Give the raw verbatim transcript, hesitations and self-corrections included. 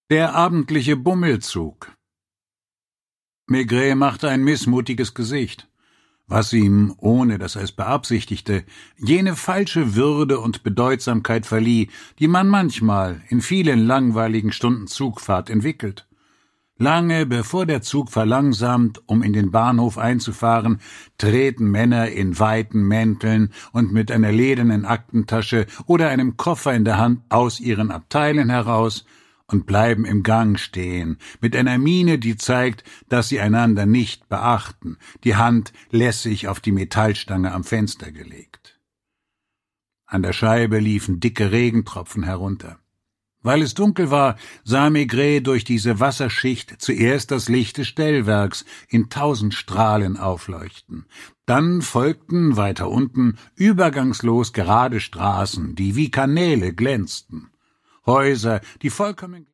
Der abendliche Bummelzug. Maigret machte ein missmutiges Gesicht, was ihm, ohne dass er es beabsichtigte, jene falsche Würde und Bedeutsamkeit verlieh, die man manchmal in vielen langweiligen Stunden Zugfahrt entwickelt. Lange bevor der Zug verlangsamt, um in den Bahnhof einzufahren, treten Männer in weiten Mänteln und mit einer ledernen Aktentasche oder einem Koffer in der Hand aus ihren Abteilen heraus und bleiben im Gang stehen, mit einer Miene, die zeigt, dass sie einander nicht beachten, die Hand lässig auf die Metallstange am Fenster gelegt. An der Scheibe liefen dicke Regentropfen herunter. Weil es dunkel war, sah Maigret durch diese Wasserschicht zuerst das Licht des Stellwerks in tausend Strahlen aufleuchten. Dann folgten weiter unten übergangslos gerade Straßen, die wie Kanäle glänzten. Häuser, die vollkommen